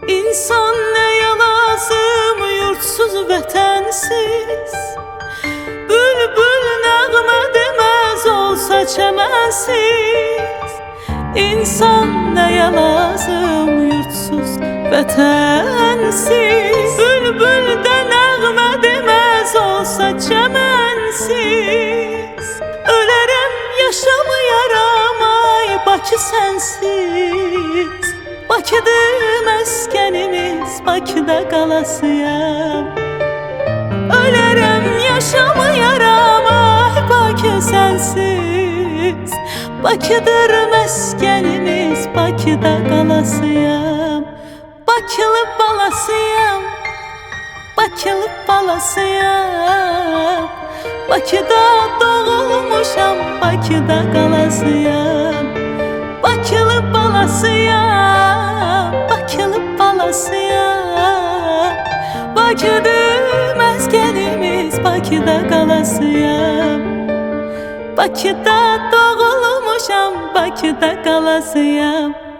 İnsan neye lazım yurtsuz vətənsiz? Bülbül nəğmə deməz olsa çəmənsiz. İnsan neye lazım yurtsuz vətənsiz? Bülbül də nəğmə deməz olsa çəmənsiz. Ölərəm yaşamayaram ay Bakı sənsiz. Bakıdır məskənimiz, Bakıda qalasıyam. Ölərəm yaşamayaram ay Bakı sənsiz. Bakıdır məskənimiz, Bakıda qalasıyam. Bakılı balasıyam, Bakılı balasıyam. Bakıda doğulmuşam, Bakıda qalasıyam. Bakılı balasıyam, Bakılı balasıyam. Bakıdır məskənimiz, Bakıda qalasıyam. Bakıda doğulmuşam, Bakıda qalasıyam.